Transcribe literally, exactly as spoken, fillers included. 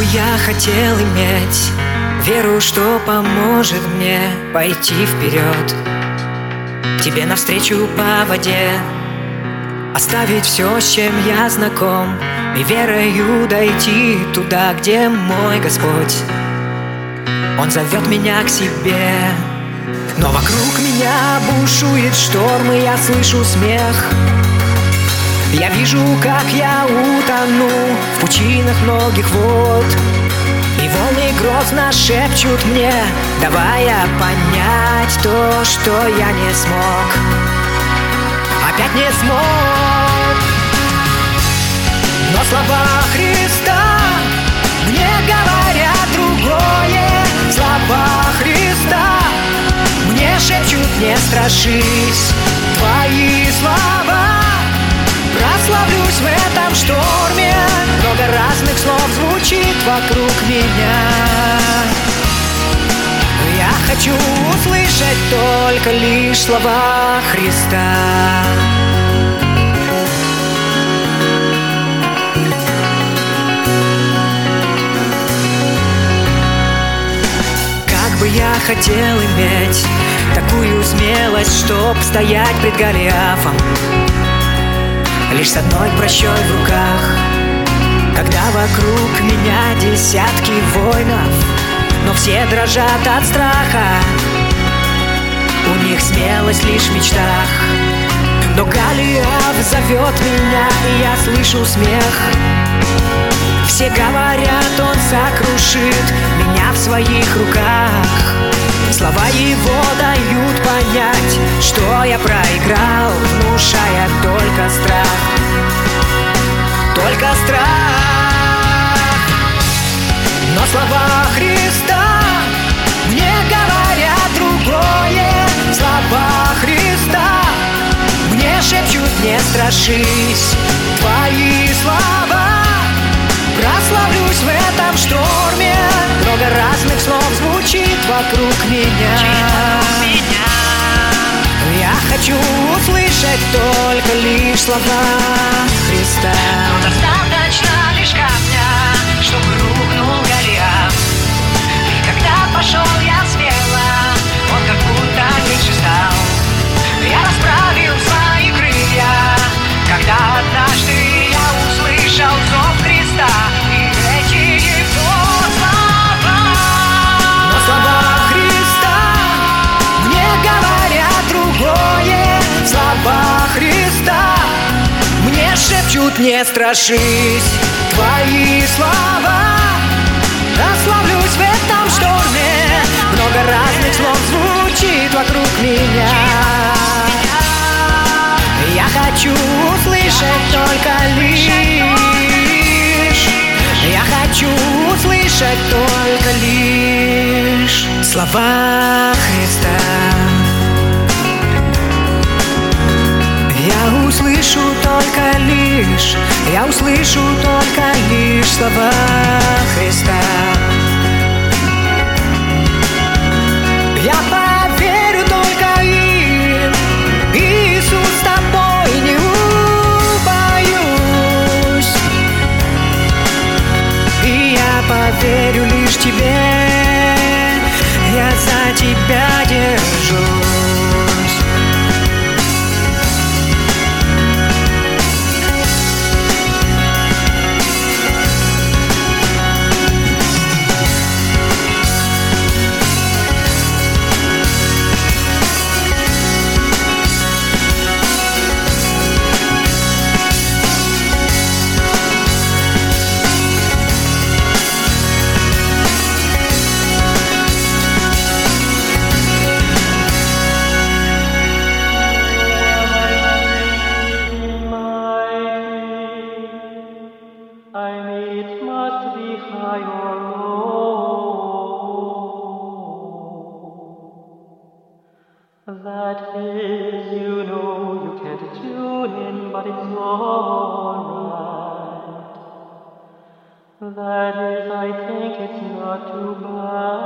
я хотел иметь веру, что поможет мне пойти вперед, тебе навстречу по воде, оставить все, с чем я знаком, и верою дойти туда, где мой Господь. Он зовет меня к себе, но вокруг меня бушует шторм, и я слышу смех. Я вижу, как я утону в пучинах многих вод, и волны грозно шепчут мне, давая понять то, что я не смог, опять не смог. Но слова Христа мне говорят другое. Слова Христа мне шепчут: не страшись, твои слова. Прославлюсь в этом шторме, много разных слов звучит вокруг меня. Я хочу услышать только лишь слова Христа. Как бы я хотел иметь такую смелость, чтоб стоять пред Голиафом лишь с одной прощой в руках, когда вокруг меня десятки воинов, но все дрожат от страха. У них смелость лишь в мечтах, но Голиаф зовет меня, и я слышу смех. Все говорят, он сокрушит меня в своих руках. Слова его дают понять, что я проиграл, внушая только страх, только страх. Но слова Христа мне говорят другое. Слова Христа мне шепчут: не страшись, твои слова. Прославлюсь в этом шторме, много разных слов звучит вокруг меня. Я хочу услышать только лишь слова Христа. Но достаточно лишь камня, чтобы рухнул Голиаф. И когда пошел я смело, он как будто меньше стал. Я расправил свои крылья, когда однажды я услышал зов Христа и эти его слова. Но слова Христа мне говорят другое. Слова Христа мне шепчут: не страшись, твои слова. Прославлюсь в этом шторме, много разных слов звучит вокруг меня. Я хочу услышать только лишь, я хочу услышать только лишь слова Христа. Я услышу только лишь, я услышу только лишь слова Христа. Я поверю только им, Иисус, с тобой не убоюсь. И я поверю лишь тебе, я за тебя держусь. That is, you know, you can't tune in, but it's alright. That is, I think it's not too bad.